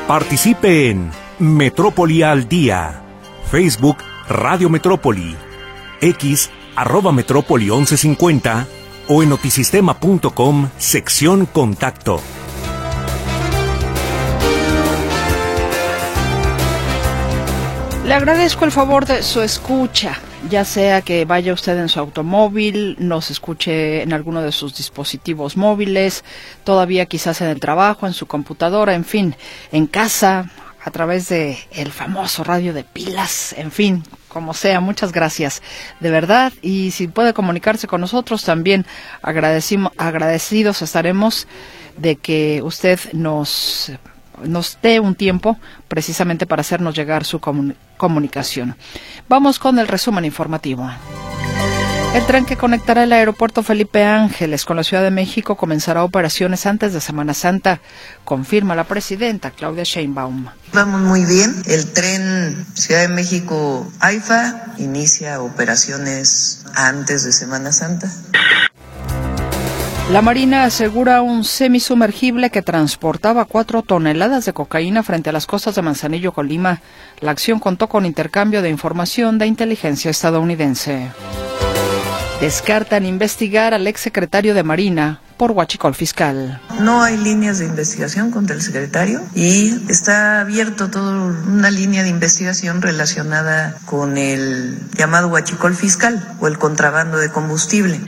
Participe en Metrópoli al Día. Facebook Radio Metrópoli. X @Metrópoli 1150 o en notisistema.com sección Contacto. Le agradezco el favor de su escucha, ya sea que vaya usted en su automóvil, nos escuche en alguno de sus dispositivos móviles, todavía quizás en el trabajo, en su computadora, en fin, en casa, a través de el famoso radio de pilas, en fin, como sea. Muchas gracias, de verdad, y si puede comunicarse con nosotros también agradecidos estaremos de que usted nos dé un tiempo precisamente para hacernos llegar su comunicación. Vamos con el resumen informativo. El tren que conectará el aeropuerto Felipe Ángeles con la Ciudad de México comenzará operaciones antes de Semana Santa, confirma la presidenta Claudia Sheinbaum. Vamos muy bien. El tren Ciudad de México-AIFA inicia operaciones antes de Semana Santa. La Marina asegura un semisumergible que transportaba 4 toneladas de cocaína frente a las costas de Manzanillo, Colima. La acción contó con intercambio de información de inteligencia estadounidense. Descartan investigar al exsecretario de Marina por huachicol fiscal. No hay líneas de investigación contra el secretario y está abierto toda una línea de investigación relacionada con el llamado huachicol fiscal o el contrabando de combustible.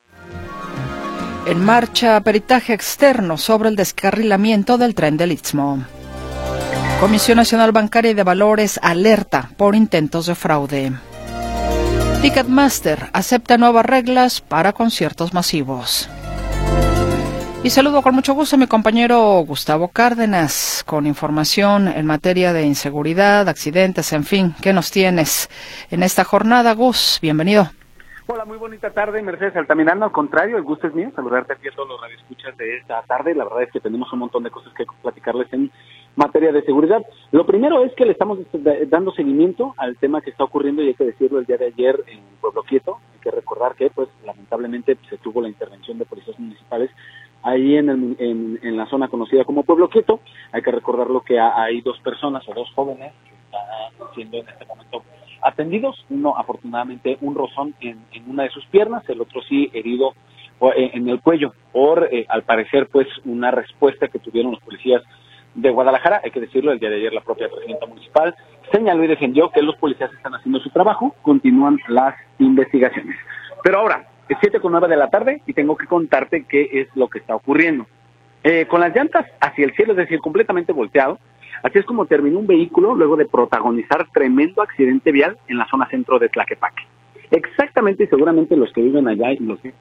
En marcha, peritaje externo sobre el descarrilamiento del tren del Istmo. Comisión Nacional Bancaria y de Valores alerta por intentos de fraude. Ticketmaster acepta nuevas reglas para conciertos masivos. Y saludo con mucho gusto a mi compañero Gustavo Cárdenas con información en materia de inseguridad, accidentes, en fin. ¿Qué nos tienes en esta jornada, Gus? Bienvenido. Hola, muy bonita tarde, Mercedes Altamirano. Al contrario, el gusto es mío, saludarte aquí a todos los radioescuchas de esta tarde. La verdad es que tenemos un montón de cosas que platicarles en materia de seguridad. Lo primero es que le estamos dando seguimiento al tema que está ocurriendo, y hay que decirlo, el día de ayer en Pueblo Quieto. Hay que recordar que, pues, lamentablemente se tuvo la intervención de policías municipales ahí en la zona conocida como Pueblo Quieto. Hay que recordarlo que hay 2 personas o 2 jóvenes que están siendo en este momento atendidos. Uno, afortunadamente, un rozón en una de sus piernas, el otro sí herido en el cuello por, al parecer, pues, una respuesta que tuvieron los policías de Guadalajara. Hay que decirlo, el día de ayer la propia presidenta municipal señaló y defendió que los policías están haciendo su trabajo, continúan las investigaciones. Pero ahora, es 7:09 de la tarde y tengo que contarte qué es lo que está ocurriendo. Con las llantas hacia el cielo, es decir, completamente volteado, así es como terminó un vehículo luego de protagonizar tremendo accidente vial en la zona centro de Tlaquepaque. Exactamente, y seguramente los que viven allá y los que...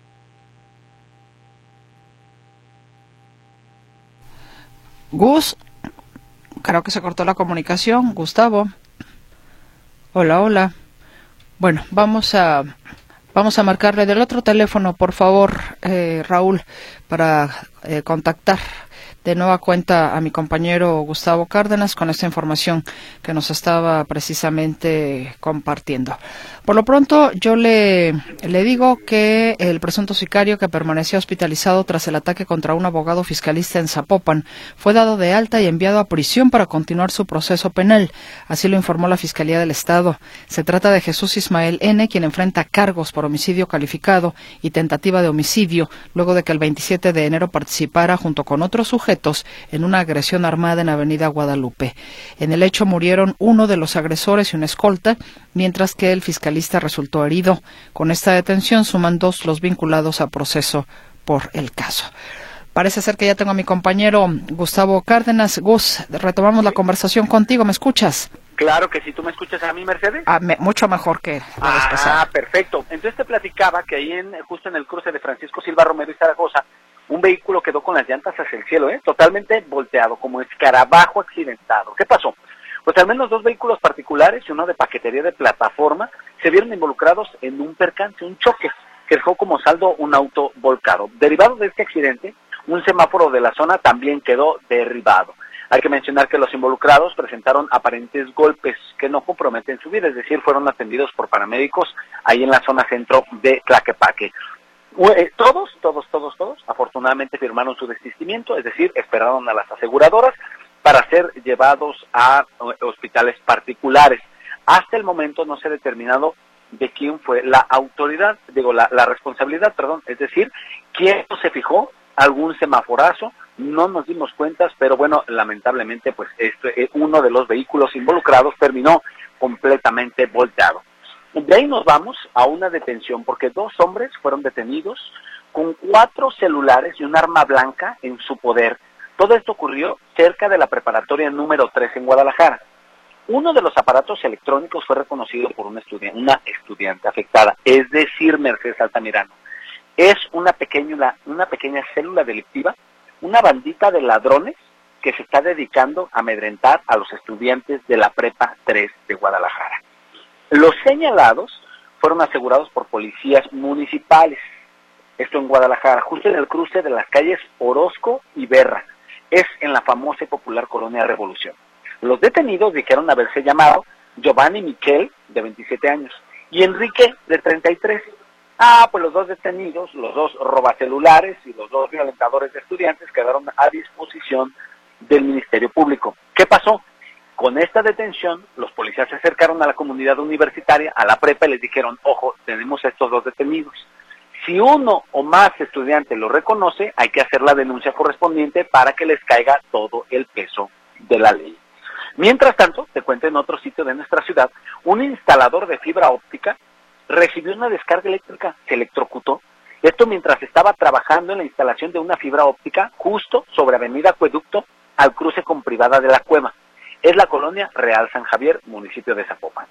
Gus, creo que se cortó la comunicación. Gustavo. Hola. Bueno, vamos a marcarle del otro teléfono, por favor, Raúl, para contactar de nueva cuenta a mi compañero Gustavo Cárdenas con esta información que nos estaba precisamente compartiendo. Por lo pronto, yo le digo que el presunto sicario que permanecía hospitalizado tras el ataque contra un abogado fiscalista en Zapopan fue dado de alta y enviado a prisión para continuar su proceso penal. Así lo informó la Fiscalía del Estado. Se trata de Jesús Ismael N., quien enfrenta cargos por homicidio calificado y tentativa de homicidio, luego de que el 27 de enero participara junto con otros sujetos en una agresión armada en Avenida Guadalupe. En el hecho murieron uno de los agresores y un escolta, mientras que el fiscalista resultó herido. Con esta detención suman 2 los vinculados a proceso por el caso. Parece ser que ya tengo a mi compañero Gustavo Cárdenas. Gus, retomamos la conversación contigo. ¿Me escuchas? Claro que sí. ¿Tú me escuchas a mí, Mercedes? Mucho mejor que la vez pasada. Perfecto. Entonces te platicaba que ahí justo en el cruce de Francisco Silva Romero y Zaragoza, un vehículo quedó con las llantas hacia el cielo, totalmente volteado, como escarabajo accidentado. ¿Qué pasó? Pues al menos 2 vehículos particulares y uno de paquetería de plataforma se vieron involucrados en un percance, un choque, que dejó como saldo un auto volcado. Derivado de este accidente, un semáforo de la zona también quedó derribado. Hay que mencionar que los involucrados presentaron aparentes golpes que no comprometen su vida, es decir, fueron atendidos por paramédicos ahí en la zona centro de Tlaquepaque. Todos, afortunadamente firmaron su desistimiento, es decir, esperaron a las aseguradoras para ser llevados a hospitales particulares. Hasta el momento no se ha determinado de quién fue la autoridad, la responsabilidad, es decir, quién se fijó, algún semaforazo, no nos dimos cuentas, pero bueno, lamentablemente pues uno de los vehículos involucrados terminó completamente volteado. De ahí nos vamos a una detención, porque 2 hombres fueron detenidos con 4 celulares y un arma blanca en su poder. Todo esto ocurrió cerca de la preparatoria número 3 en Guadalajara. Uno de los aparatos electrónicos fue reconocido por una estudiante afectada, es decir, Mercedes Altamirano. Es una pequeña célula delictiva, una bandita de ladrones que se está dedicando a amedrentar a los estudiantes de la Prepa 3 de Guadalajara. Los señalados fueron asegurados por policías municipales, esto en Guadalajara, justo en el cruce de las calles Orozco y Berra, es en la famosa y popular colonia Revolución. Los detenidos dijeron haberse llamado Giovanni Michel, de 27 años, y Enrique, de 33. Pues los 2 detenidos, los 2 robacelulares y los 2 violentadores de estudiantes quedaron a disposición del Ministerio Público. ¿Qué pasó? Con esta detención, los policías se acercaron a la comunidad universitaria, a la prepa, y les dijeron, ojo, tenemos estos 2 detenidos. Si uno o más estudiantes lo reconoce, hay que hacer la denuncia correspondiente para que les caiga todo el peso de la ley. Mientras tanto, te cuento, en otro sitio de nuestra ciudad, un instalador de fibra óptica recibió una descarga eléctrica, se electrocutó. Esto mientras estaba trabajando en la instalación de una fibra óptica justo sobre Avenida Acueducto, al cruce con Privada de la Cueva. Es la colonia Real San Javier, municipio de Zapopan.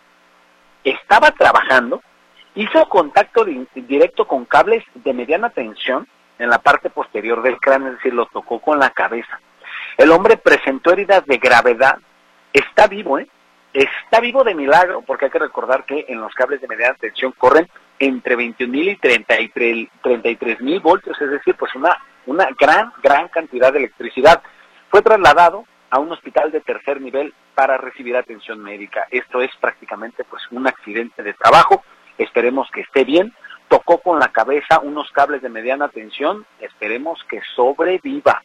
Estaba trabajando, hizo contacto directo con cables de mediana tensión en la parte posterior del cráneo, es decir, lo tocó con la cabeza. El hombre presentó heridas de gravedad, está vivo, está vivo de milagro, porque hay que recordar que en los cables de mediana tensión corren entre 21,000 y 33,000 voltios, es decir, pues una gran cantidad de electricidad. Fue trasladado a un hospital de 3er nivel para recibir atención médica. Esto es prácticamente pues un accidente de trabajo, esperemos que esté bien. Tocó con la cabeza unos cables de mediana tensión, esperemos que sobreviva.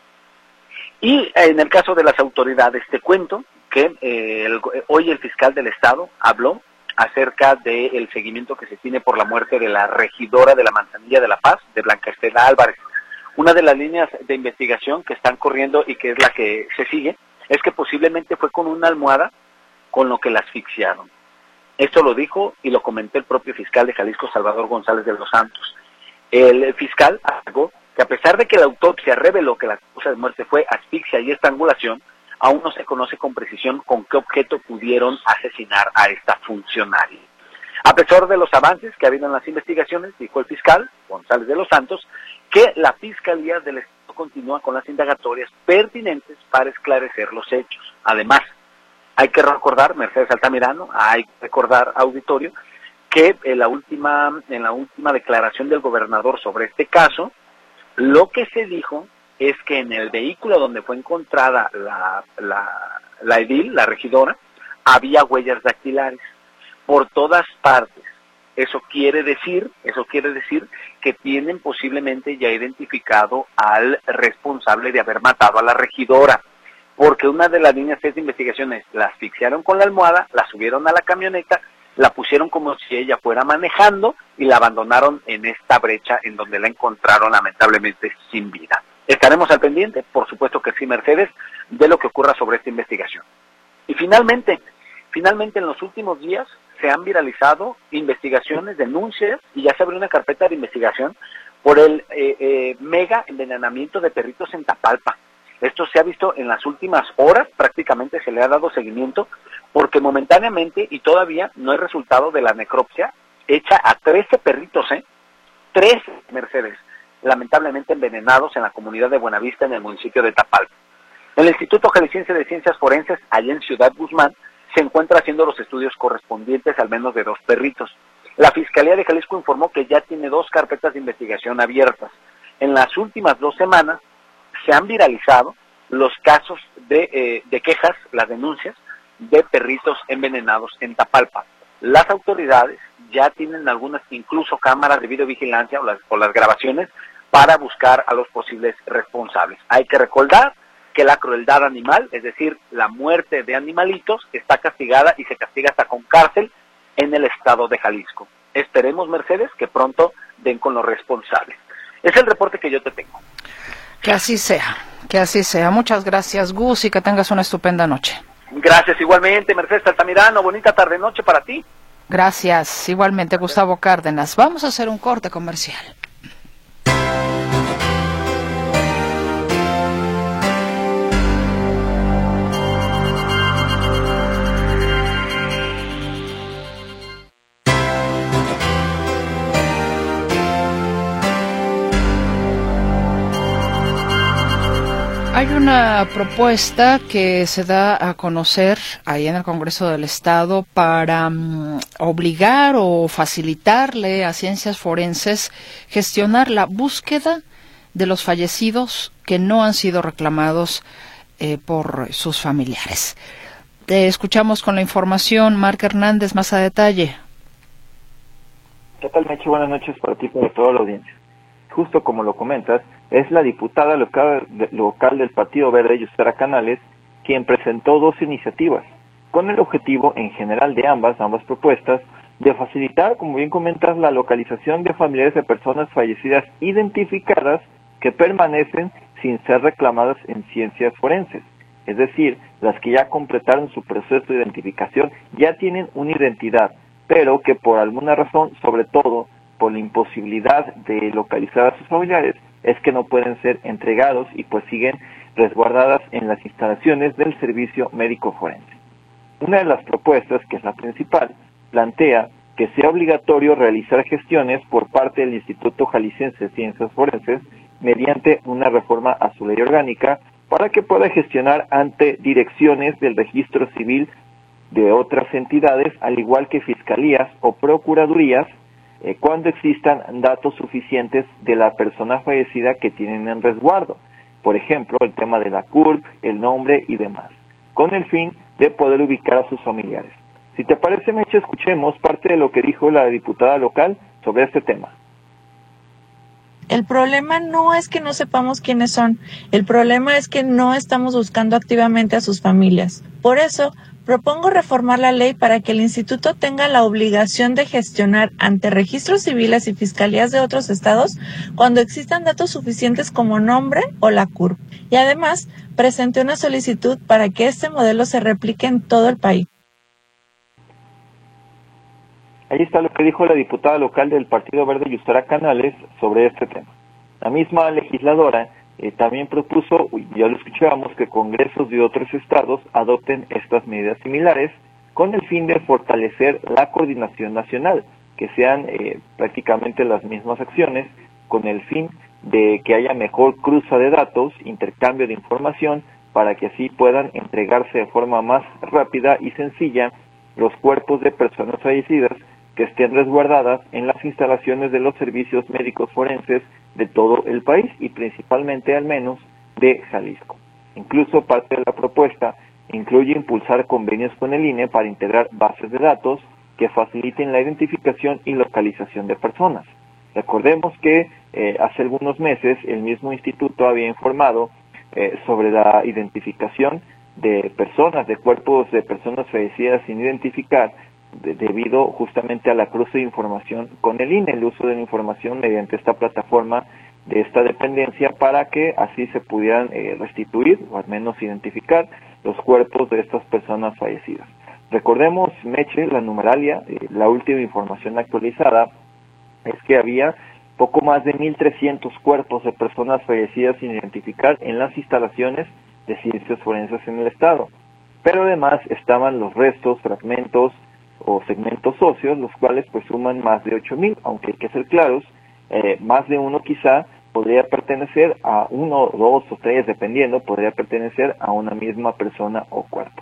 Y en el caso de las autoridades, te cuento que hoy el fiscal del Estado habló acerca del seguimiento que se tiene por la muerte de la regidora de la Manzanilla de La Paz, de Blanca Estela Álvarez. Una de las líneas de investigación que están corriendo y que es la que se sigue, es que posiblemente fue con una almohada con lo que la asfixiaron. Esto lo dijo y lo comentó el propio fiscal de Jalisco, Salvador González de los Santos. El fiscal alegó que a pesar de que la autopsia reveló que la causa de muerte fue asfixia y estrangulación, aún no se conoce con precisión con qué objeto pudieron asesinar a esta funcionaria. A pesar de los avances que ha habido en las investigaciones, dijo el fiscal González de los Santos, que la Fiscalía del Estado continúa con las indagatorias pertinentes para esclarecer los hechos. Además, hay que recordar, Mercedes Altamirano, hay que recordar, auditorio, que en la última declaración del gobernador sobre este caso, lo que se dijo es que en el vehículo donde fue encontrada la edil, la regidora, había huellas dactilares por todas partes. Eso quiere decir que tienen posiblemente ya identificado al responsable de haber matado a la regidora, porque una de las líneas de investigación es, la asfixiaron con la almohada, la subieron a la camioneta, la pusieron como si ella fuera manejando y la abandonaron en esta brecha en donde la encontraron lamentablemente sin vida. Estaremos al pendiente, por supuesto que sí, Mercedes, de lo que ocurra sobre esta investigación. Y finalmente en los últimos días se han viralizado investigaciones, denuncias, y ya se abrió una carpeta de investigación por el mega envenenamiento de perritos en Tapalpa. Esto se ha visto en las últimas horas, prácticamente se le ha dado seguimiento, porque momentáneamente y todavía no hay resultado de la necropsia hecha a 13 perritos, 13, Mercedes, lamentablemente envenenados en la comunidad de Buenavista, en el municipio de Tapalpa. El Instituto Jalisciense de Ciencias Forenses, allá en Ciudad Guzmán, se encuentra haciendo los estudios correspondientes al menos de 2 perritos. La Fiscalía de Jalisco informó que ya tiene 2 carpetas de investigación abiertas. En las últimas 2 semanas se han viralizado los casos de quejas, las denuncias de perritos envenenados en Tapalpa. Las autoridades ya tienen algunas, incluso cámaras de videovigilancia o las grabaciones para buscar a los posibles responsables. Hay que recordar que la crueldad animal, es decir, la muerte de animalitos, está castigada y se castiga hasta con cárcel en el estado de Jalisco. Esperemos, Mercedes, que pronto den con los responsables. Es el reporte que yo te tengo. Que así sea, que así sea. Muchas gracias, Gus, y que tengas una estupenda noche. Gracias igualmente, Mercedes Altamirano. Bonita tarde-noche para ti. Gracias, igualmente, Gustavo Cárdenas. Vamos a hacer un corte comercial. Hay una propuesta que se da a conocer ahí en el Congreso del Estado para obligar o facilitarle a ciencias forenses gestionar la búsqueda de los fallecidos que no han sido reclamados por sus familiares. Te escuchamos con la información, Marc Hernández, más a detalle. ¿Qué tal, Meche? Buenas noches para ti y para toda la audiencia. Justo como lo comentas, es la diputada local del Partido Verde, Yusara Canales, quien presentó 2 iniciativas, con el objetivo en general de ambas propuestas, de facilitar, como bien comentas, la localización de familiares de personas fallecidas identificadas que permanecen sin ser reclamadas en ciencias forenses. Es decir, las que ya completaron su proceso de identificación ya tienen una identidad, pero que por alguna razón, sobre todo por la imposibilidad de localizar a sus familiares, es que no pueden ser entregados y pues siguen resguardadas en las instalaciones del Servicio Médico Forense. Una de las propuestas, que es la principal, plantea que sea obligatorio realizar gestiones por parte del Instituto Jalisciense de Ciencias Forenses mediante una reforma a su ley orgánica para que pueda gestionar ante direcciones del registro civil de otras entidades, al igual que fiscalías o procuradurías, cuando existan datos suficientes de la persona fallecida que tienen en resguardo. Por ejemplo, el tema de la CURP, el nombre y demás, con el fin de poder ubicar a sus familiares. Si te parece, Meche, escuchemos parte de lo que dijo la diputada local sobre este tema. El problema no es que no sepamos quiénes son, el problema es que no estamos buscando activamente a sus familias. Por eso, propongo reformar la ley para que el instituto tenga la obligación de gestionar ante registros civiles y fiscalías de otros estados cuando existan datos suficientes como nombre o la CURP. Y además, presenté una solicitud para que este modelo se replique en todo el país. Ahí está lo que dijo la diputada local del Partido Verde, Yusara Canales, sobre este tema. La misma legisladora también propuso, ya lo escuchábamos, que congresos de otros estados adopten estas medidas similares con el fin de fortalecer la coordinación nacional, que sean prácticamente las mismas acciones, con el fin de que haya mejor cruza de datos, intercambio de información, para que así puedan entregarse de forma más rápida y sencilla los cuerpos de personas fallecidas que estén resguardadas en las instalaciones de los servicios médicos forenses de todo el país y principalmente al menos de Jalisco. Incluso parte de la propuesta incluye impulsar convenios con el INE para integrar bases de datos que faciliten la identificación y localización de personas. Recordemos que hace algunos meses el mismo instituto había informado sobre la identificación de personas, de cuerpos de personas fallecidas sin identificar, debido justamente a la cruce de información con el INE, el uso de la información mediante esta plataforma de esta dependencia para que así se pudieran restituir o al menos identificar los cuerpos de estas personas fallecidas. Recordemos, Meche, la numeralia, la última información actualizada es que había poco más de 1.300 cuerpos de personas fallecidas sin identificar en las instalaciones de ciencias forenses en el estado, pero además estaban los restos, fragmentos o segmentos óseos, los cuales pues suman más de 8,000, aunque hay que ser claros, más de uno quizá podría pertenecer a 1, 2 o 3, dependiendo, podría pertenecer a una misma persona o cuerpo.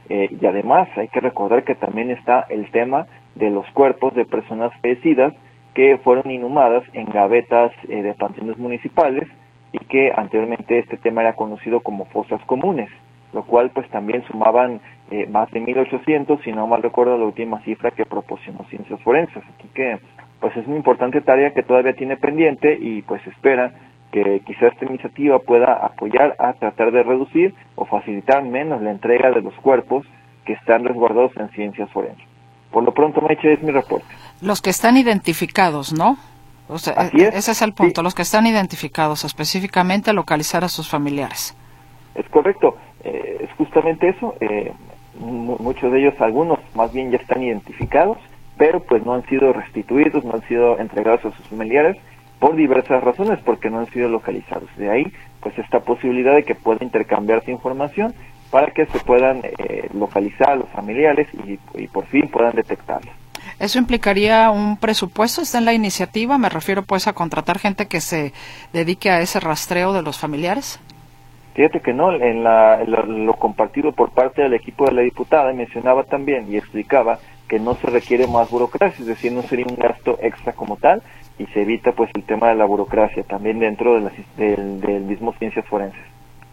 Y además hay que recordar que también está el tema de los cuerpos de personas fallecidas que fueron inhumadas en gavetas de panteones municipales y que anteriormente este tema era conocido como fosas comunes, lo cual pues también sumaban más de 1.800, si no mal recuerdo la última cifra que proporcionó Ciencias Forenses. Así que pues es una importante tarea que todavía tiene pendiente y pues espera que quizás esta iniciativa pueda apoyar a tratar de reducir o facilitar menos la entrega de los cuerpos que están resguardados en ciencias forenses. Por lo pronto, Meche, es mi reporte. Los que están identificados, ¿no? O sea, ese es el punto, sí. Los que están identificados, específicamente localizar a sus familiares. Es correcto, es justamente eso. Muchos de ellos, algunos más bien ya están identificados, pero pues no han sido restituidos, no han sido entregados a sus familiares por diversas razones, porque no han sido localizados. De ahí, pues esta posibilidad de que pueda intercambiarse información para que se puedan localizar a los familiares y por fin puedan detectarlos. ¿Eso implicaría un presupuesto? ¿Está en la iniciativa? Me refiero pues a contratar gente que se dedique a ese rastreo de los familiares. Fíjate que no, en lo compartido por parte del equipo de la diputada mencionaba también y explicaba que no se requiere más burocracia, es decir, no sería un gasto extra como tal, y se evita pues el tema de la burocracia también dentro del mismo Ciencias Forenses.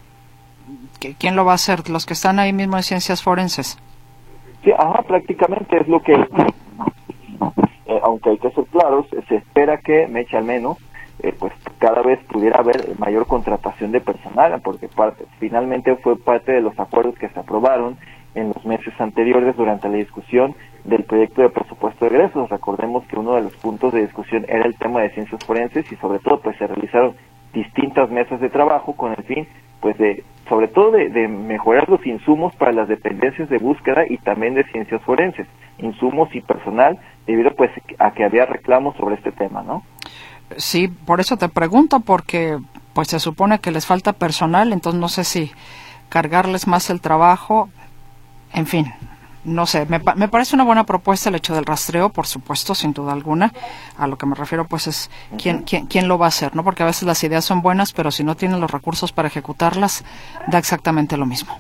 ¿Quién lo va a hacer? ¿Los que están ahí mismo en Ciencias Forenses? Sí, prácticamente es lo que, aunque hay que ser claros, se espera que, Mecha, al menos, pues cada vez pudiera haber mayor contratación de personal, porque finalmente fue parte de los acuerdos que se aprobaron en los meses anteriores durante la discusión del proyecto de presupuesto de egresos. Recordemos que uno de los puntos de discusión era el tema de ciencias forenses y sobre todo pues se realizaron distintas mesas de trabajo con el fin pues de sobre todo de mejorar los insumos para las dependencias de búsqueda y también de ciencias forenses, insumos y personal, debido pues a que había reclamos sobre este tema, ¿no? Sí, por eso te pregunto, porque pues se supone que les falta personal, entonces no sé si cargarles más el trabajo, en fin, no sé, me parece una buena propuesta el hecho del rastreo, por supuesto, sin duda alguna. A lo que me refiero pues es quién lo va a hacer, ¿no? Porque a veces las ideas son buenas, pero si no tienen los recursos para ejecutarlas, da exactamente lo mismo.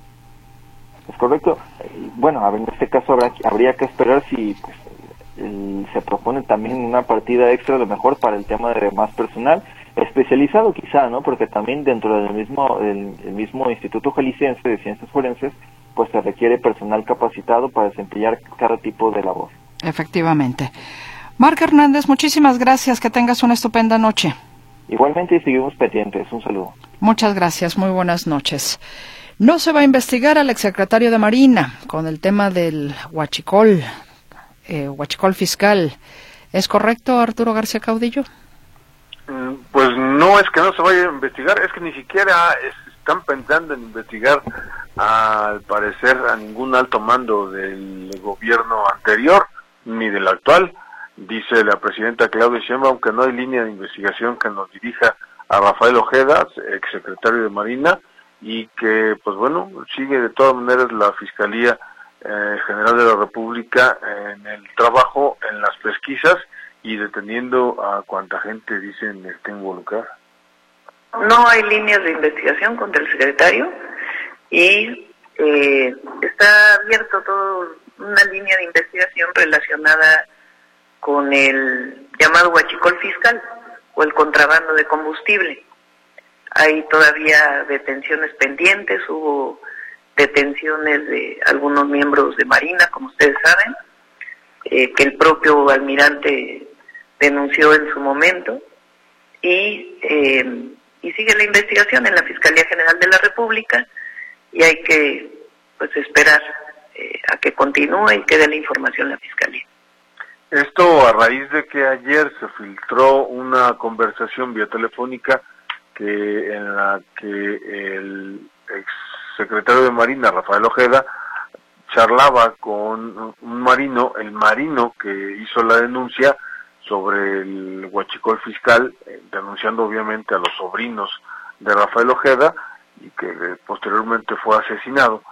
Es correcto. Bueno, en este caso habría que esperar si pues, se propone también una partida extra a lo mejor para el tema de más personal especializado quizá, ¿no? Porque también dentro del mismo Instituto Jalisciense de Ciencias Forenses pues se requiere personal capacitado para desempeñar cada tipo de labor. Efectivamente. Marc Hernández, muchísimas gracias, que tengas una estupenda noche. Igualmente, y seguimos pendientes. Un saludo. Muchas gracias, muy buenas noches. No se va a investigar al exsecretario de Marina con el tema del huachicol fiscal. ¿Es correcto, Arturo García Caudillo? Pues no es que no se vaya a investigar, es que ni siquiera están pensando en investigar, al parecer, a ningún alto mando del gobierno anterior ni del actual. Dice la presidenta Claudia Sheinbaum que no hay línea de investigación que nos dirija a Rafael Ojeda, exsecretario de Marina, y que, pues bueno, sigue de todas maneras la Fiscalía General de la República en el trabajo, en las pesquisas y deteniendo a cuanta gente dicen está involucrada. No hay líneas de investigación contra el secretario y está abierto toda una línea de investigación relacionada con el llamado huachicol fiscal o el contrabando de combustible. Hay todavía detenciones pendientes, hubo detenciones de algunos miembros de Marina, como ustedes saben, que el propio almirante denunció en su momento, y sigue la investigación en la Fiscalía General de la República, y hay que pues esperar a que continúe y que dé la información la Fiscalía. Esto a raíz de que ayer se filtró una conversación vía telefónica en la que el exsecretario de Marina, Rafael Ojeda, charlaba con un marino, el marino que hizo la denuncia sobre el huachicol fiscal, denunciando obviamente a los sobrinos de Rafael Ojeda, y que posteriormente fue asesinado.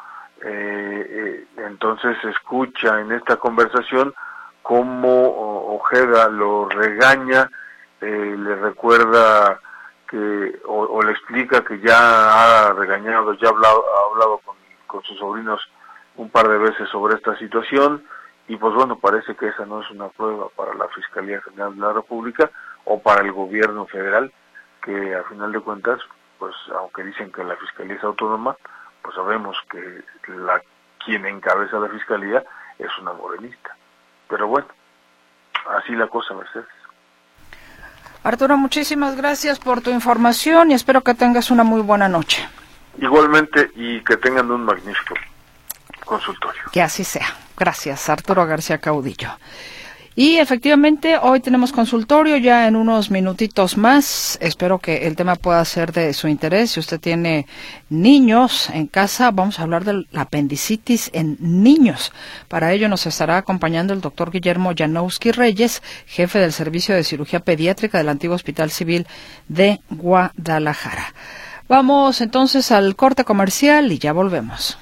Entonces se escucha en esta conversación cómo Ojeda lo regaña, le recuerda que o le explica que ya ha regañado, ya ha hablado con sus sobrinos un par de veces sobre esta situación, y pues bueno, parece que esa no es una prueba para la Fiscalía General de la República o para el gobierno federal, que a final de cuentas, pues aunque dicen que la Fiscalía es autónoma, pues sabemos que quien encabeza la Fiscalía es una morenista. Pero bueno, así la cosa, Mercedes. Arturo, muchísimas gracias por tu información y espero que tengas una muy buena noche. Igualmente, y que tengan un magnífico consultorio. Que así sea. Gracias, Arturo García Caudillo. Y efectivamente, hoy tenemos consultorio ya en unos minutitos más. Espero que el tema pueda ser de su interés. Si usted tiene niños en casa, vamos a hablar de la apendicitis en niños. Para ello nos estará acompañando el doctor Guillermo Janowski Reyes, jefe del Servicio de Cirugía Pediátrica del antiguo Hospital Civil de Guadalajara. Vamos entonces al corte comercial y ya volvemos.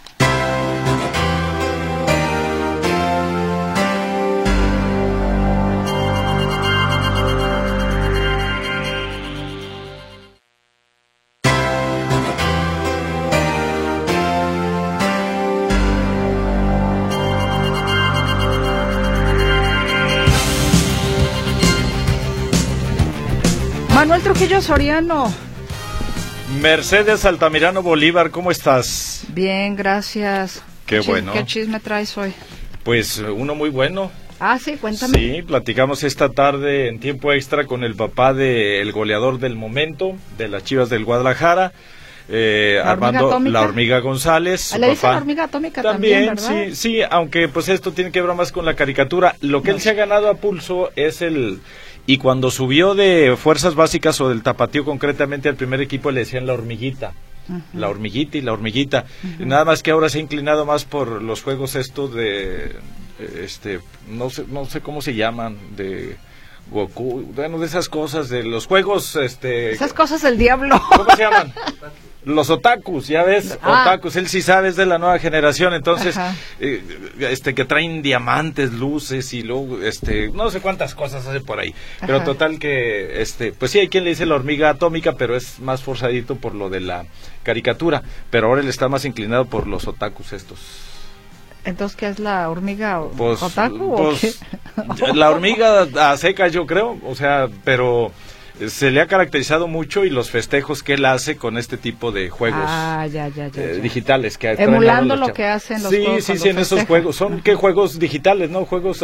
Manuel Trujillo Soriano. Mercedes Altamirano Bolívar, ¿cómo estás? Bien, gracias. Qué bueno. ¿Qué chisme traes hoy? Pues uno muy bueno. Ah, sí, cuéntame. Sí, platicamos esta tarde en tiempo extra con el papá del goleador del momento, de las Chivas del Guadalajara, Armando La Hormiga González. Le dice La Hormiga Atómica también, ¿verdad? Sí, aunque pues esto tiene que ver más con la caricatura. Lo que él se ha ganado a pulso es el... Y cuando subió de fuerzas básicas o del tapatío concretamente al primer equipo le decían la hormiguita. La hormiguita y la hormiguita. Nada más que ahora se ha inclinado más por los juegos estos de... no sé cómo se llaman, de... Goku, bueno, de esas cosas, de los juegos, Esas cosas del diablo. ¿Cómo se llaman? Los otakus, ya ves, otakus, él sí sabe, es de la nueva generación, entonces, que traen diamantes, luces y luego, no sé cuántas cosas hace por ahí, pero total que, pues sí hay quien le dice la hormiga atómica, pero es más forzadito por lo de la caricatura, pero ahora él está más inclinado por los otakus estos. Entonces, ¿qué es la hormiga otaku o qué? La hormiga a secas, yo creo, o sea, pero se le ha caracterizado mucho y los festejos que él hace con este tipo de juegos digitales. Que emulando lo que hacen los juegos. Sí, en esos juegos. ¿Son qué juegos digitales, no? Juegos...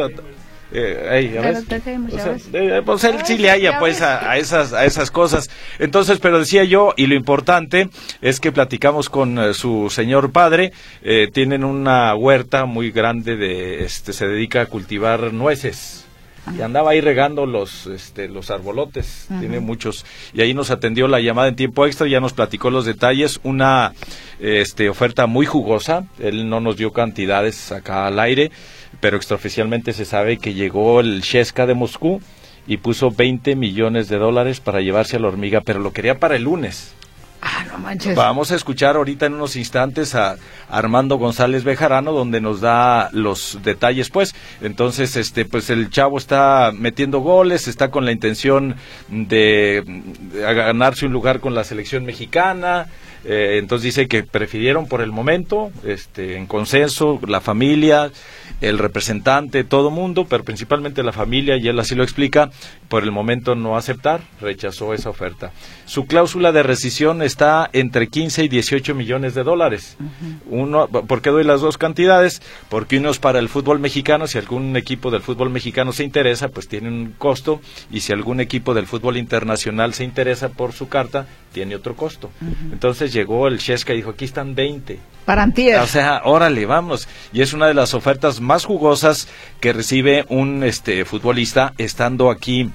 pues él sí le halla pues a esas cosas. Entonces, pero decía yo, y lo importante es que platicamos con su señor padre, tienen una huerta muy grande se dedica a cultivar nueces. Y andaba ahí regando los arbolotes, tiene muchos, y ahí nos atendió la llamada en tiempo extra, ya nos platicó los detalles, una oferta muy jugosa, él no nos dio cantidades acá al aire, pero extraoficialmente se sabe que llegó el Sheshka de Moscú y puso $20 millones para llevarse a la hormiga, pero lo quería para el lunes. No manches. Vamos a escuchar ahorita en unos instantes a Armando González Bejarano, donde nos da los detalles, pues. Entonces, pues el chavo está metiendo goles, está con la intención de ganarse un lugar con la selección mexicana. Entonces dice que prefirieron por el momento, en consenso, la familia, el representante, todo mundo, pero principalmente la familia, y él así lo explica, por el momento no aceptar, rechazó esa oferta. Su cláusula de rescisión está entre 15 y 18 millones de dólares. ¿Por qué doy las dos cantidades? Porque uno es para el fútbol mexicano, si algún equipo del fútbol mexicano se interesa, pues tiene un costo, y si algún equipo del fútbol internacional se interesa por su carta, tiene otro costo. Entonces llegó el Sheshka y dijo, aquí están 20. Para antier. O sea, órale, vamos. Y es una de las ofertas más jugosas que recibe un futbolista estando aquí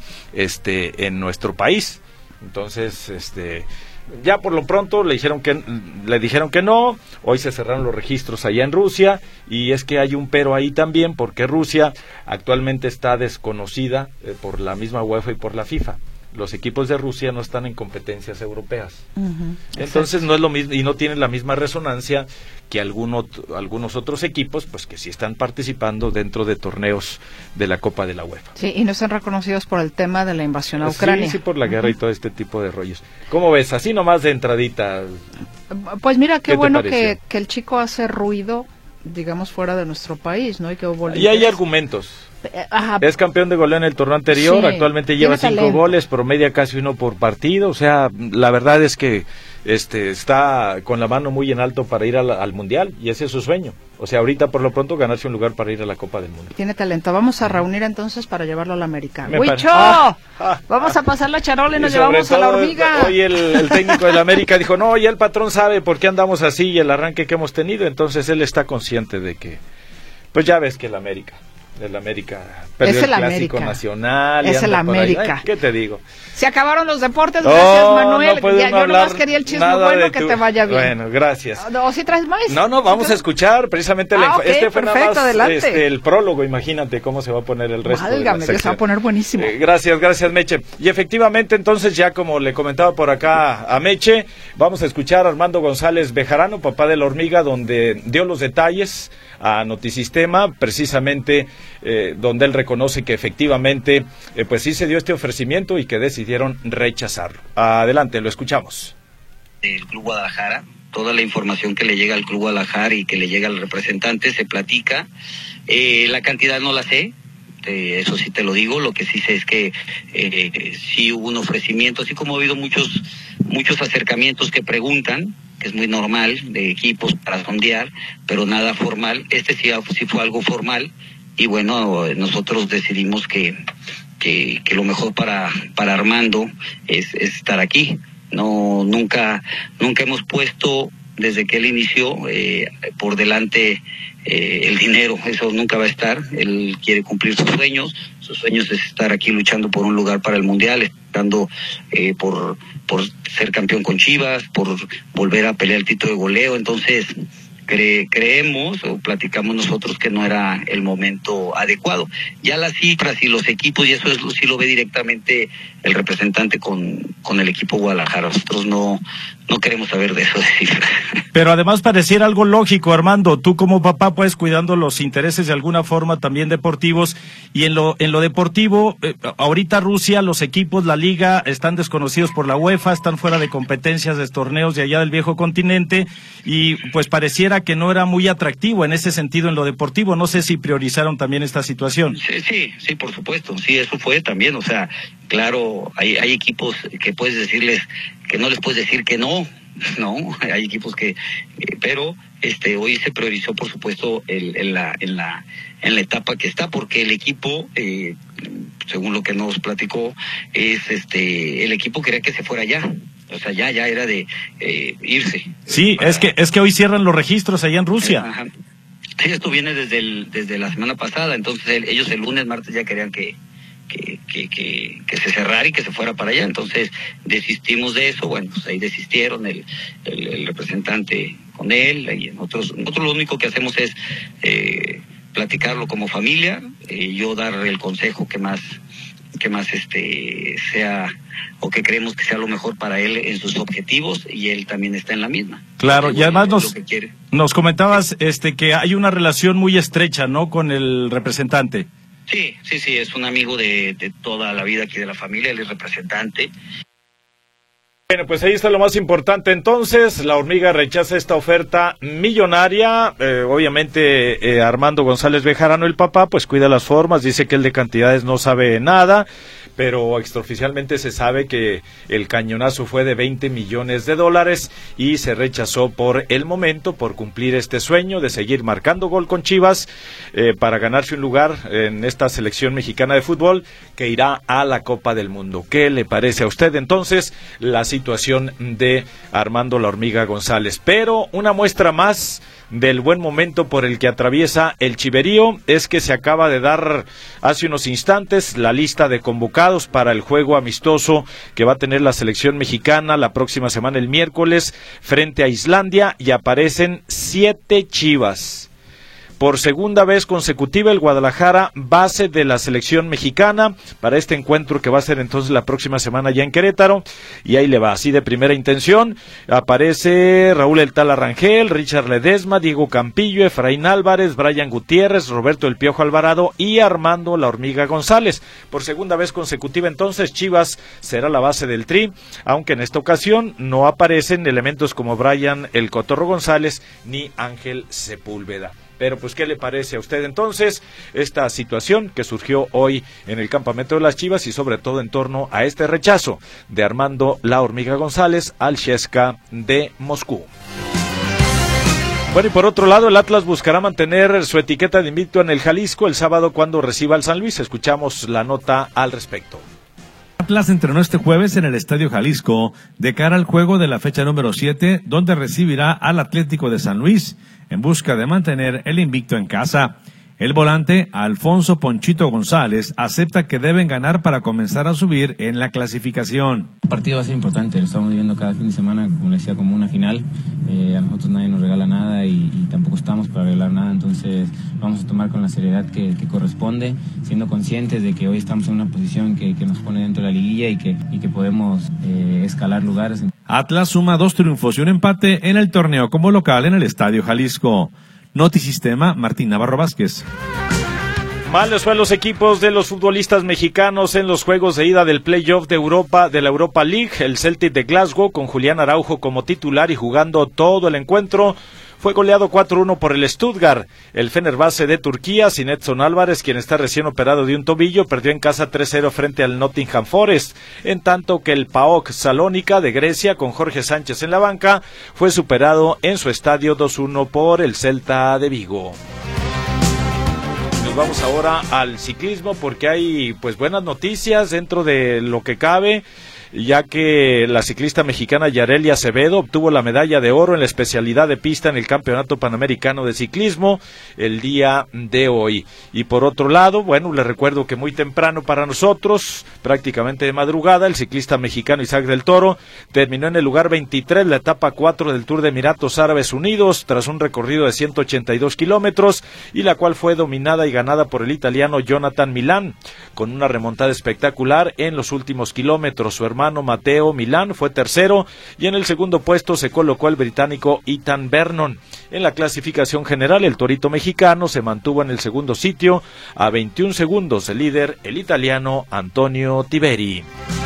en nuestro país. Entonces, ya por lo pronto le dijeron que no. Hoy se cerraron los registros allá en Rusia, y es que hay un pero ahí también, porque Rusia actualmente está desconocida por la misma UEFA y por la FIFA. Los equipos de Rusia no están en competencias europeas. Entonces no es lo mismo y no tienen la misma resonancia que algunos otros equipos, pues que sí están participando dentro de torneos de la Copa de la UEFA. Sí, y no están reconocidos por el tema de la invasión a Ucrania. Sí, por la guerra y todo este tipo de rollos. ¿Cómo ves? Así nomás de entradita. Pues mira, qué bueno que el chico hace ruido, digamos, fuera de nuestro país, ¿no? Y hay argumentos. Es campeón de goleo en el torneo anterior, actualmente lleva 5 goles, promedia casi 1 por partido, o sea, la verdad es que está con la mano muy en alto para ir al Mundial, y ese es su sueño. O sea, ahorita por lo pronto ganarse un lugar para ir a la Copa del Mundo. Tiene talento. Vamos a reunir entonces para llevarlo a la América. Me ¡Huicho! Vamos a pasar la charola y nos llevamos a la hormiga. Hoy el técnico de la América dijo, no, ya el patrón sabe por qué andamos así y el arranque que hemos tenido, entonces él está consciente de que, pues ya ves que el América perdió el Clásico Nacional. Es el América. Ay, ¿qué te digo? Se acabaron los deportes, gracias Manuel. No yo nomás quería el chisme bueno, que te vaya bien. Bueno, gracias. ¿O si traes más? No, vamos a escuchar precisamente okay, este fue perfecto, nada más el prólogo, imagínate cómo se va a poner el resto. Válgame, se va a poner buenísimo. Gracias Meche. Y efectivamente, entonces, ya como le comentaba por acá a Meche, vamos a escuchar a Armando González Bejarano, papá de la hormiga, donde dio los detalles a Notisistema, precisamente donde él reconoce que efectivamente pues sí se dio este ofrecimiento y que decidieron rechazarlo. Adelante, lo escuchamos. El Club Guadalajara, toda la información que le llega al Club Guadalajara y que le llega al representante se platica. La cantidad no la sé, eso sí te lo digo. Lo que sí sé es que sí hubo un ofrecimiento, así como ha habido muchos acercamientos que preguntan, que es muy normal, de equipos para sondear, pero nada formal. Este sí fue algo formal, y bueno, nosotros decidimos que lo mejor para Armando es estar aquí. Nunca hemos puesto, desde que él inició, por delante el dinero. Eso nunca va a estar. Él quiere cumplir sus sueños es estar aquí luchando por un lugar para el Mundial, estando por ser campeón con Chivas, por volver a pelear el título de goleo. Entonces creemos o platicamos nosotros que no era el momento adecuado. Ya las cifras y los equipos, y eso sí lo ve directamente el representante con el equipo Guadalajara. Nosotros no queremos saber de eso de cifras. Pero además pareciera algo lógico, Armando, tú como papá pues cuidando los intereses de alguna forma también deportivos, y en lo deportivo, ahorita Rusia, los equipos, la liga están desconocidos por la UEFA, están fuera de competencias de torneos de allá del viejo continente, y pues pareciera que no era muy atractivo en ese sentido en lo deportivo. No sé si priorizaron también esta situación. Sí, por supuesto, sí, eso fue también, o sea, claro, hay equipos que puedes decirles que no les puedes decir que no, hay equipos que, pero hoy se priorizó, por supuesto, en la etapa que está, porque el equipo, según lo que nos platicó, el equipo quería que se fuera ya. O sea, ya era de irse. Sí, es que hoy cierran los registros allá en Rusia. Ajá. Sí, esto viene desde la semana pasada, entonces ellos el lunes, martes ya querían que se cerrara y que se fuera para allá. Entonces desistimos de eso. Bueno, pues ahí desistieron el representante con él, y nosotros lo único que hacemos es platicarlo como familia, yo dar el consejo que más sea, o que creemos que sea lo mejor para él en sus objetivos, y él también está en la misma. Claro, y además nos comentabas que hay una relación muy estrecha, ¿no?, con el representante. Sí, es un amigo de toda la vida aquí de la familia, él es representante. Bueno, pues ahí está lo más importante. Entonces, la hormiga rechaza esta oferta millonaria. Obviamente, Armando González Bejarano, el papá, pues cuida las formas, dice que él de cantidades no sabe nada, pero extraoficialmente se sabe que el cañonazo fue de $20 millones y se rechazó por el momento, por cumplir este sueño de seguir marcando gol con Chivas, para ganarse un lugar en esta selección mexicana de fútbol que irá a la Copa del Mundo. ¿Qué le parece a usted entonces la situación de Armando la hormiga González? Pero una muestra más del buen momento por el que atraviesa el Chiverío es que se acaba de dar hace unos instantes la lista de convocados para el juego amistoso que va a tener la selección mexicana la próxima semana, el miércoles, frente a Islandia, y aparecen 7 Chivas. Por segunda vez consecutiva, el Guadalajara, base de la selección mexicana para este encuentro que va a ser entonces la próxima semana ya en Querétaro, y ahí le va, así de primera intención. Aparece Raúl El Tala Rangel, Richard Ledesma, Diego Campillo, Efraín Álvarez, Brian Gutiérrez, Roberto El Piojo Alvarado y Armando la hormiga González. Por segunda vez consecutiva entonces, Chivas será la base del tri, aunque en esta ocasión no aparecen elementos como Brian El Cotorro González ni Ángel Sepúlveda. Pero pues, ¿qué le parece a usted entonces esta situación que surgió hoy en el campamento de las Chivas, y sobre todo en torno a este rechazo de Armando la hormiga González al CSKA de Moscú? Bueno, y por otro lado, el Atlas buscará mantener su etiqueta de invicto en el Jalisco el sábado cuando reciba al San Luis. Escuchamos la nota al respecto. Atlas entrenó este jueves en el Estadio Jalisco de cara al juego de la fecha número 7, donde recibirá al Atlético de San Luis en busca de mantener el invicto en casa. El volante, Alfonso Ponchito González, acepta que deben ganar para comenzar a subir en la clasificación. El partido va a ser importante, lo estamos viviendo cada fin de semana, como les decía, como una final. A nosotros nadie nos regala nada y tampoco estamos para regalar nada, entonces vamos a tomar con la seriedad que corresponde, siendo conscientes de que hoy estamos en una posición que nos pone dentro de la liguilla y que podemos escalar lugares. Atlas suma 2 triunfos y un empate en el torneo como local en el Estadio Jalisco. Notisistema, Martín Navarro Vázquez. Mal les fue a los equipos de los futbolistas mexicanos en los juegos de ida del playoff de Europa, de la Europa League. El Celtic de Glasgow, con Julián Araujo como titular y jugando todo el encuentro, fue goleado 4-1 por el Stuttgart. El Fenerbahce de Turquía, sin Edson Álvarez, quien está recién operado de un tobillo, perdió en casa 3-0 frente al Nottingham Forest, en tanto que el PAOK Salónica de Grecia, con Jorge Sánchez en la banca, fue superado en su estadio 2-1 por el Celta de Vigo. Nos vamos ahora al ciclismo porque hay pues buenas noticias dentro de lo que cabe, ya que la ciclista mexicana Yareli Acevedo obtuvo la medalla de oro en la especialidad de pista en el Campeonato Panamericano de Ciclismo el día de hoy. Y por otro lado, bueno, les recuerdo que muy temprano para nosotros, prácticamente de madrugada, el ciclista mexicano Isaac del Toro terminó en el lugar 23 la etapa 4 del Tour de Emiratos Árabes Unidos, tras un recorrido de 182 kilómetros, y la cual fue dominada y ganada por el italiano Jonathan Milán, con una remontada espectacular en los últimos kilómetros. Su hermano Mateo Milán fue tercero y en el segundo puesto se colocó el británico Ethan Vernon. En la clasificación general, el torito mexicano se mantuvo en el segundo sitio a 21 segundos del líder, el italiano Antonio Tiberi.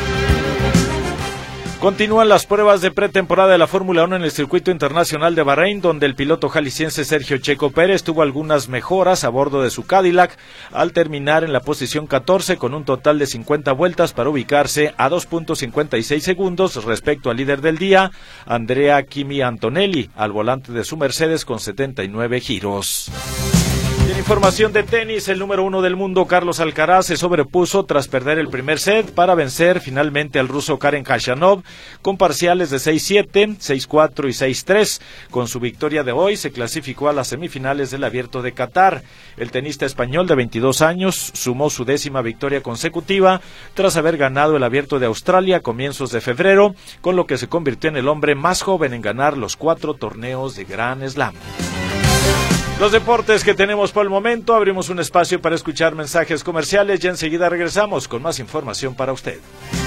Continúan las pruebas de pretemporada de la Fórmula 1 en el circuito internacional de Bahrein, donde el piloto jalisciense Sergio Checo Pérez tuvo algunas mejoras a bordo de su Cadillac al terminar en la posición 14 con un total de 50 vueltas para ubicarse a 2.56 segundos respecto al líder del día, Andrea Kimi Antonelli, al volante de su Mercedes con 79 giros. Y en información de tenis, el número 1 del mundo, Carlos Alcaraz, se sobrepuso tras perder el primer set para vencer finalmente al ruso Karen Khachanov con parciales de 6-7, 6-4 y 6-3. Con su victoria de hoy se clasificó a las semifinales del Abierto de Qatar. El tenista español de 22 años sumó su 10ª victoria consecutiva tras haber ganado el Abierto de Australia a comienzos de febrero, con lo que se convirtió en el hombre más joven en ganar los 4 torneos de Grand Slam. Los deportes que tenemos por el momento, abrimos un espacio para escuchar mensajes comerciales y enseguida regresamos con más información para usted.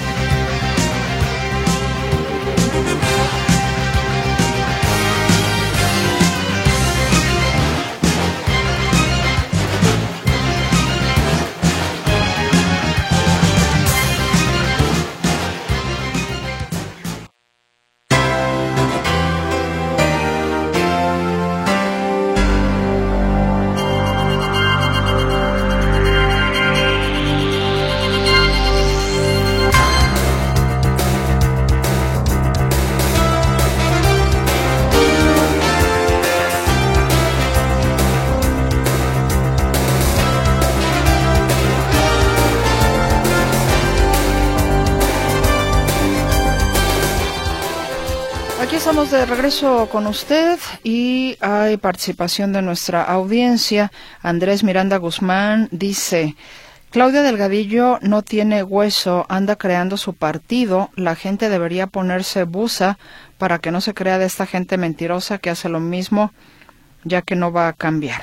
Estamos de regreso con usted y hay participación de nuestra audiencia. Andrés Miranda Guzmán dice: Claudia Delgadillo no tiene hueso, anda creando su partido. La gente debería ponerse buza para que no se crea de esta gente mentirosa que hace lo mismo, ya que no va a cambiar.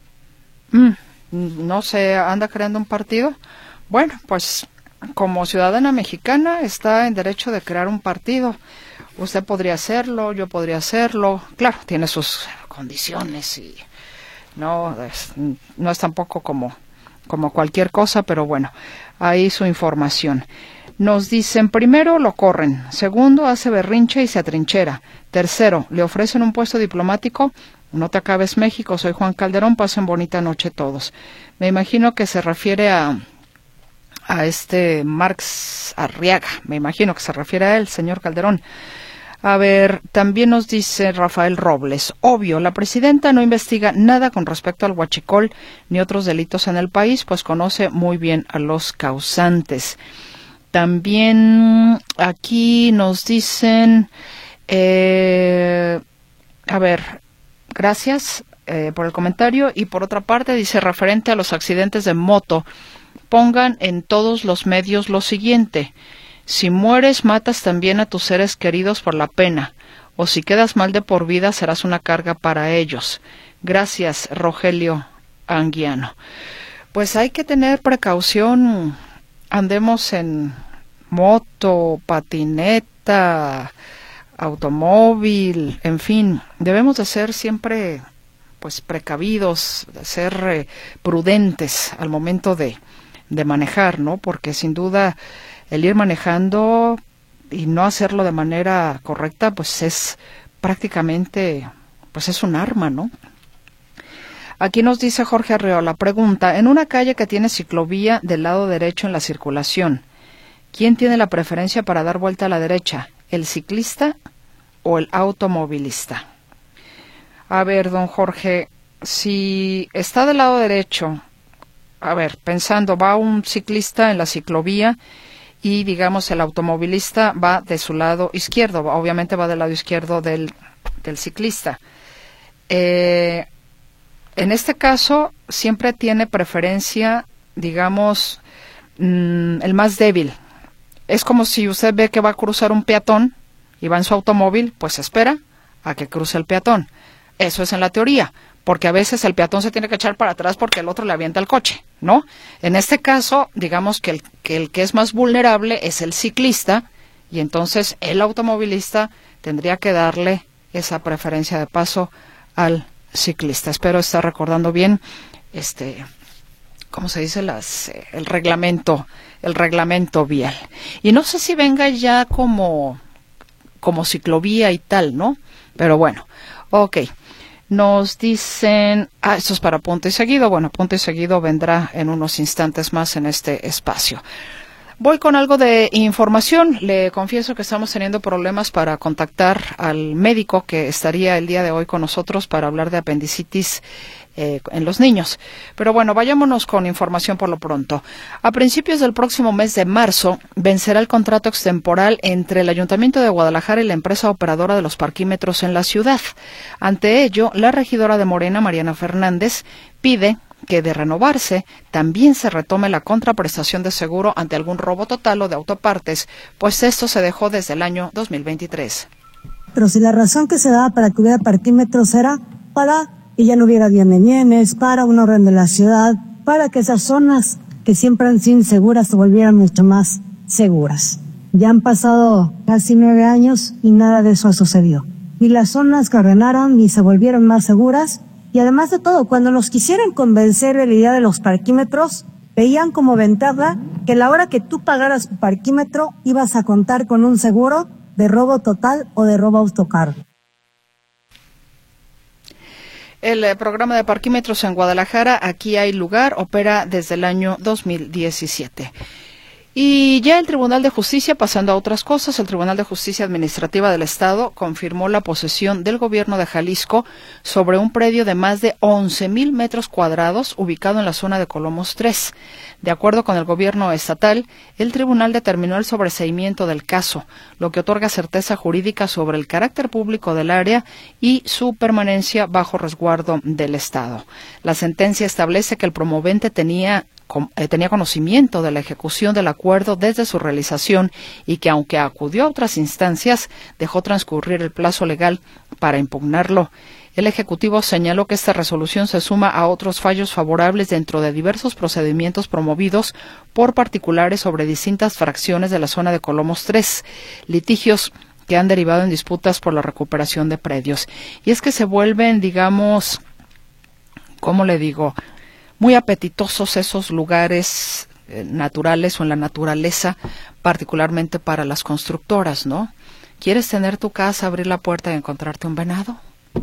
No se anda creando un partido. Bueno, pues como ciudadana mexicana está en derecho de crear un partido. Usted podría hacerlo, yo podría hacerlo. Claro, tiene sus condiciones y no es tampoco como cualquier cosa, pero bueno, ahí su información. Nos dicen, primero lo corren, segundo hace berrinche y se atrinchera, tercero le ofrecen un puesto diplomático. No te acabes México, soy Juan Calderón, pasen bonita noche todos. Me imagino que se refiere a Marx Arriaga, me imagino que se refiere a él, señor Calderón. A ver, también nos dice Rafael Robles, obvio, la presidenta no investiga nada con respecto al huachicol ni otros delitos en el país, pues conoce muy bien a los causantes. También aquí nos dicen, a ver, gracias por el comentario. Y por otra parte dice, referente a los accidentes de moto, pongan en todos los medios lo siguiente: si mueres, matas también a tus seres queridos por la pena, o si quedas mal de por vida, serás una carga para ellos. Gracias, Rogelio Anguiano. Pues hay que tener precaución, andemos en moto, patineta, automóvil, en fin, debemos de ser siempre pues precavidos, de ser prudentes al momento de manejar, ¿no? Porque sin duda el ir manejando y no hacerlo de manera correcta, pues es prácticamente, pues es un arma, ¿no? Aquí nos dice Jorge Arreola, pregunta, en una calle que tiene ciclovía del lado derecho en la circulación, ¿quién tiene la preferencia para dar vuelta a la derecha? ¿El ciclista o el automovilista? A ver, don Jorge, si está del lado derecho, a ver, pensando, va un ciclista en la ciclovía y, digamos, el automovilista va de su lado izquierdo, obviamente va del lado izquierdo del ciclista. En este caso, siempre tiene preferencia, digamos, el más débil. Es como si usted ve que va a cruzar un peatón y va en su automóvil, pues espera a que cruce el peatón. Eso es en la teoría, porque a veces el peatón se tiene que echar para atrás porque el otro le avienta el coche, ¿no? En este caso, digamos que el que es más vulnerable es el ciclista, y entonces el automovilista tendría que darle esa preferencia de paso al ciclista. Espero estar recordando bien, ¿cómo se dice? El reglamento vial. Y no sé si venga ya como ciclovía y tal, ¿no? Pero bueno, ok. Nos dicen, esto es para punto y seguido. Bueno, punto y seguido vendrá en unos instantes más en este espacio. Voy con algo de información. Le confieso que estamos teniendo problemas para contactar al médico que estaría el día de hoy con nosotros para hablar de apendicitis en los niños. Pero bueno, vayámonos con información por lo pronto. A principios del próximo mes de marzo vencerá el contrato extemporal entre el Ayuntamiento de Guadalajara y la empresa operadora de los parquímetros en la ciudad. Ante ello, la regidora de Morena, Mariana Fernández, pide que de renovarse también se retome la contraprestación de seguro ante algún robo total o de autopartes, pues esto se dejó desde el año 2023. Pero si la razón que se daba para que hubiera parquímetros era para que ya no hubiera vienes, para un orden de la ciudad, para que esas zonas que siempre han sido inseguras se volvieran mucho más seguras. Ya han pasado casi 9 años y nada de eso ha sucedido. Ni las zonas que ordenaron ni se volvieron más seguras. Y además de todo, cuando nos quisieran convencer de la idea de los parquímetros, veían como ventaja que la hora que tú pagaras tu parquímetro ibas a contar con un seguro de robo total o de robo autocargo. El programa de parquímetros en Guadalajara, Aquí Hay Lugar, opera desde el año 2017. Y ya el Tribunal de Justicia, pasando a otras cosas, el Tribunal de Justicia Administrativa del Estado confirmó la posesión del gobierno de Jalisco sobre un predio de más de 11,000 metros cuadrados ubicado en la zona de Colomos 3. De acuerdo con el gobierno estatal, el tribunal determinó el sobreseimiento del caso, lo que otorga certeza jurídica sobre el carácter público del área y su permanencia bajo resguardo del Estado. La sentencia establece que el promovente tenía conocimiento de la ejecución del acuerdo desde su realización y que, aunque acudió a otras instancias, dejó transcurrir el plazo legal para impugnarlo. El Ejecutivo señaló que esta resolución se suma a otros fallos favorables dentro de diversos procedimientos promovidos por particulares sobre distintas fracciones de la zona de Colomos 3, litigios que han derivado en disputas por la recuperación de predios. Y es que se vuelven, digamos, ¿cómo le digo?, muy apetitosos esos lugares naturales o en la naturaleza, particularmente para las constructoras, ¿no? ¿Quieres tener tu casa, abrir la puerta y encontrarte un venado?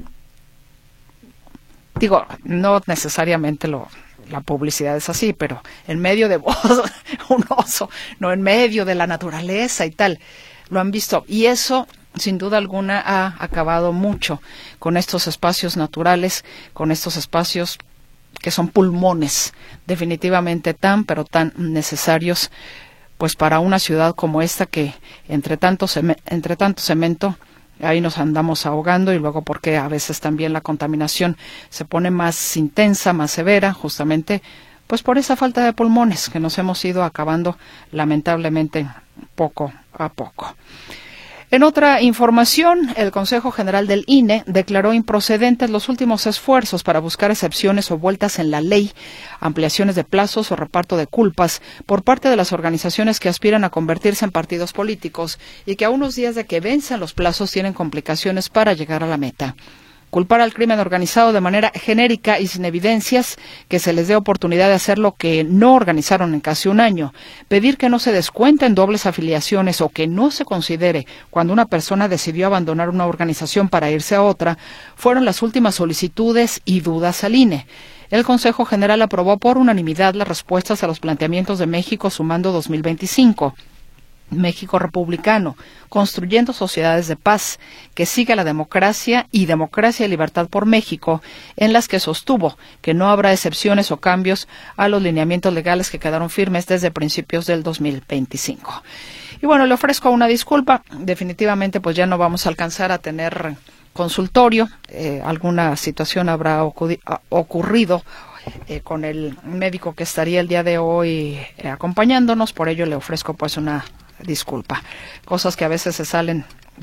Digo, no necesariamente la publicidad es así, pero en medio de un oso, no en medio de la naturaleza y tal, lo han visto. Y eso sin duda alguna ha acabado mucho con estos espacios naturales, con estos espacios que son pulmones, definitivamente pero tan necesarios, pues para una ciudad como esta que entre tanto cemento, ahí nos andamos ahogando, y luego porque a veces también la contaminación se pone más intensa, más severa, justamente pues por esa falta de pulmones que nos hemos ido acabando lamentablemente poco a poco. En otra información, el Consejo General del INE declaró improcedentes los últimos esfuerzos para buscar excepciones o vueltas en la ley, ampliaciones de plazos o reparto de culpas por parte de las organizaciones que aspiran a convertirse en partidos políticos y que a unos días de que venzan los plazos tienen complicaciones para llegar a la meta. Culpar al crimen organizado de manera genérica y sin evidencias, que se les dé oportunidad de hacer lo que no organizaron en casi un año, pedir que no se descuenten dobles afiliaciones o que no se considere cuando una persona decidió abandonar una organización para irse a otra, fueron las últimas solicitudes y dudas al INE. El Consejo General aprobó por unanimidad las respuestas a los planteamientos de México Sumando 2025. México republicano, construyendo sociedades de paz, que siga la democracia y democracia y libertad por México, en las que sostuvo que no habrá excepciones o cambios a los lineamientos legales que quedaron firmes desde principios del 2025. Y bueno, le ofrezco una disculpa, definitivamente pues ya no vamos a alcanzar a tener consultorio, alguna situación habrá ocurrido con el médico que estaría el día de hoy acompañándonos, por ello le ofrezco pues una disculpa, cosas que a veces se salen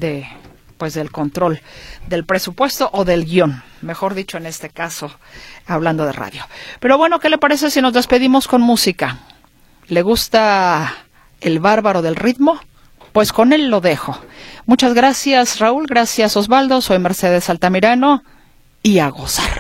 del control del presupuesto o del guión, mejor dicho en este caso, hablando de radio. Pero bueno, ¿qué le parece si nos despedimos con música? ¿Le gusta el bárbaro del ritmo? Pues con él lo dejo. Muchas gracias, Raúl, gracias, Osvaldo, soy Mercedes Altamirano y a gozar.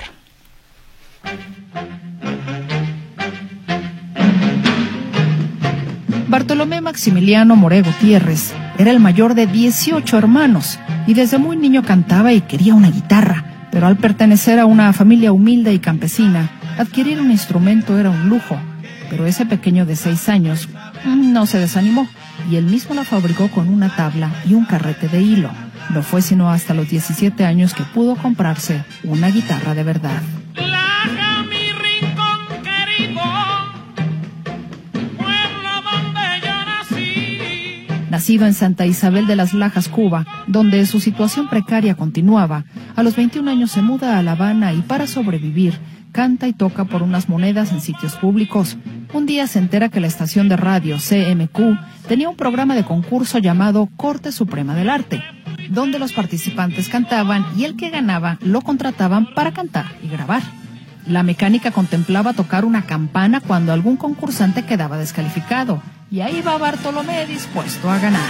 Bartolomé Maximiliano Moré Gutiérrez era el mayor de 18 hermanos y desde muy niño cantaba y quería una guitarra, pero al pertenecer a una familia humilde y campesina, adquirir un instrumento era un lujo. Pero ese pequeño de 6 años no se desanimó y él mismo la fabricó con una tabla y un carrete de hilo. No fue sino hasta los 17 años que pudo comprarse una guitarra de verdad. Nacido en Santa Isabel de las Lajas, Cuba, donde su situación precaria continuaba, a los 21 años se muda a La Habana y para sobrevivir, canta y toca por unas monedas en sitios públicos. Un día se entera que la estación de radio CMQ tenía un programa de concurso llamado Corte Suprema del Arte, donde los participantes cantaban y el que ganaba lo contrataban para cantar y grabar. La mecánica contemplaba tocar una campana cuando algún concursante quedaba descalificado. Y ahí va Bartolomé dispuesto a ganar.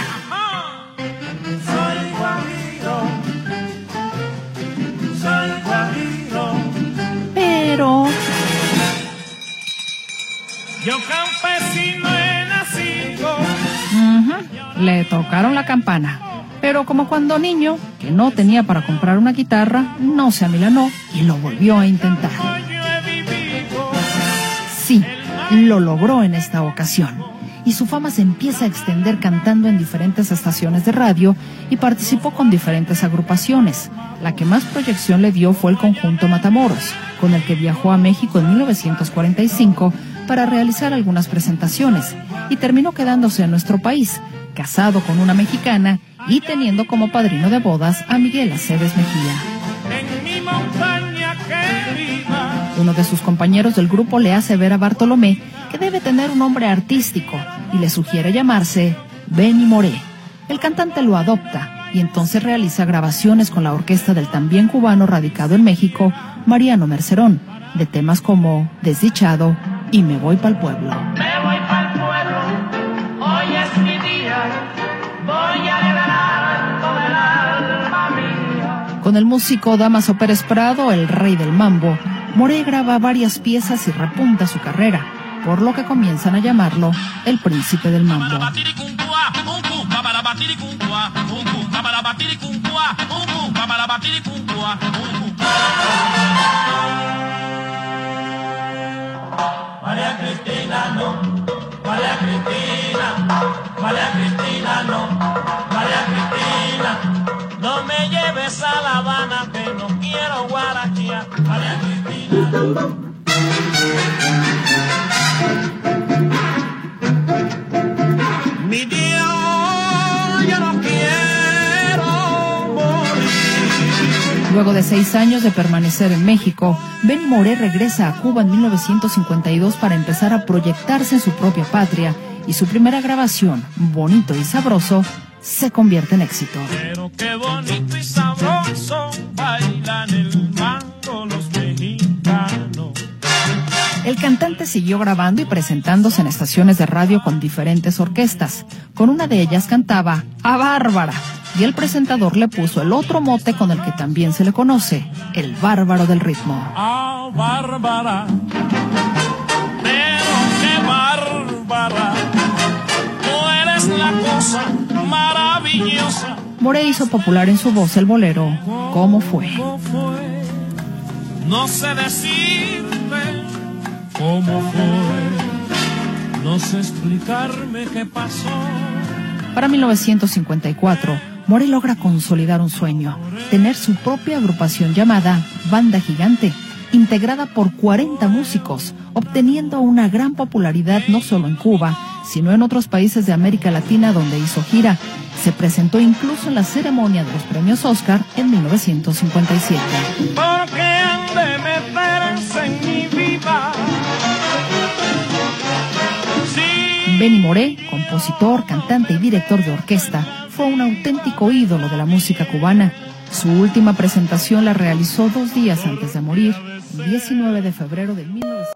Pero yo campesino he nacido. Le tocaron la campana. Pero como cuando niño, que no tenía para comprar una guitarra, no se amilanó y lo volvió a intentar. Sí, lo logró en esta ocasión. Y su fama se empieza a extender cantando en diferentes estaciones de radio y participó con diferentes agrupaciones. La que más proyección le dio fue el conjunto Matamoros, con el que viajó a México en 1945 para realizar algunas presentaciones y terminó quedándose en nuestro país, casado con una mexicana y teniendo como padrino de bodas a Miguel Aceves Mejía. En mi montaña querida. Uno de sus compañeros del grupo le hace ver a Bartolomé que debe tener un nombre artístico y le sugiere llamarse Benny Moré. El cantante lo adopta y entonces realiza grabaciones con la orquesta del también cubano radicado en México, Mariano Mercerón, de temas como Desdichado y Me voy pa'l pueblo. Me voy pa'l pueblo, hoy es mi día, voy a alegrar todo el alma mía. Con el músico Dámaso Pérez Prado, el rey del mambo, Moré graba varias piezas y repunta su carrera, por lo que comienzan a llamarlo el príncipe del mambo. María Cristina no, María Cristina, María Cristina no, María Cristina. cubana que no quiero guarachear. María Cristina. Mi Dios, yo no quiero morir. Luego de 6 años de permanecer en México, Benny Moré regresa a Cuba en 1952 para empezar a proyectarse en su propia patria, y su primera grabación, Bonito y Sabroso, se convierte en éxito. Pero qué bonito y sabroso bailan el mango los mexicanos. El cantante siguió grabando y presentándose en estaciones de radio con diferentes orquestas. Con una de ellas cantaba A Bárbara, y el presentador le puso el otro mote con el que también se le conoce, el bárbaro del ritmo. A Bárbara, pero qué bárbara, tú eres la cosa maravillosa. Moré hizo popular en su voz el bolero ¿Cómo fue? No sé decirte cómo fue, no sé explicarme qué pasó. Para 1954, Moré logra consolidar un sueño, tener su propia agrupación llamada Banda Gigante, integrada por 40 músicos, obteniendo una gran popularidad no solo en Cuba, sino en otros países de América Latina donde hizo gira. Se presentó incluso en la ceremonia de los premios Oscar en 1957. Porque han de meterse en mi vida. Sí. Benny Moré, compositor, cantante y director de orquesta, fue un auténtico ídolo de la música cubana. Su última presentación la realizó 2 días antes de morir, el 19 de febrero de 1900.